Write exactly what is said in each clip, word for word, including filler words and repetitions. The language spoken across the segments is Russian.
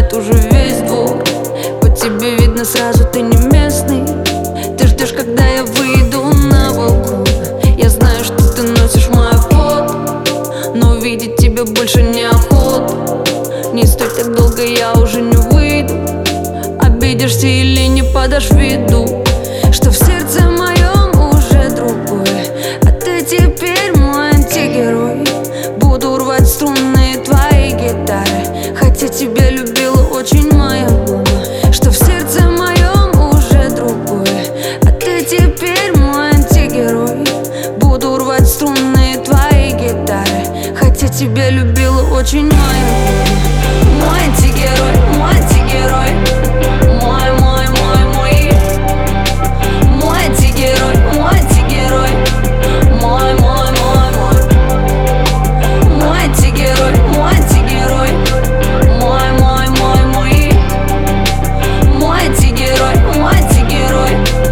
знает уже весь двор. По тебе видно сразу, ты не местный. Ты ждешь, когда я выйду на балкон. Я знаю, что ты носишь мое фото, но увидеть тебя больше неохота. Не стой так долго, я уже не выйду. Обидишься или не подашь виду, что в сердце моем уже другое, а ты теперь мой антигерой. Буду рвать струны твоей гитары, хотя тебя любила очень моя мама. Что в сердце моем уже другое, а ты теперь мой антигерой. Буду рвать струны твоей гитары, хотя тебя любила очень моя мама. Мой антигерой, мой антигерой, мой, мой, мой, мой. Мой антигерой, мой антигерой, мой, мой, мой, мой. Мой антигерой, мой антигерой, мой, мой, мой, мой. Мой антигерой, мой антигерой.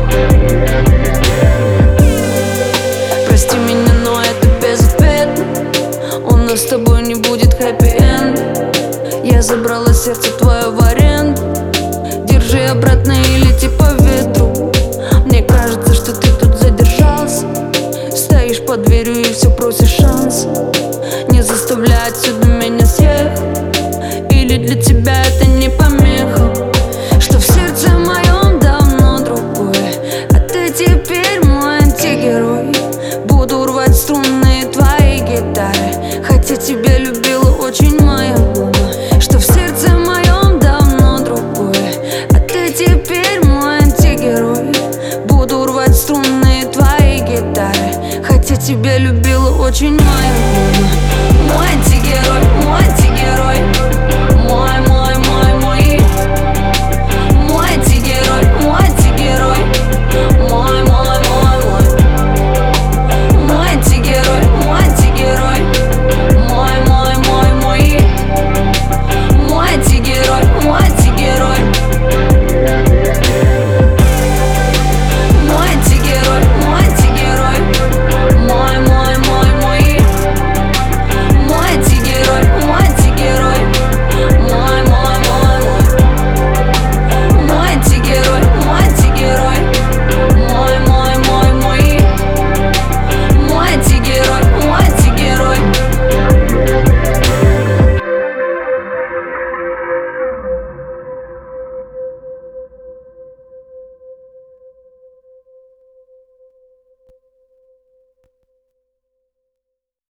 Прости меня, но это безответно. У нас с тобой не будет хэппи-энд. Я забрала сердце твое в аренду. Держи обратно и лети по ветру. Мне кажется, что ты тут задержался. Стоишь под дверью и все просишь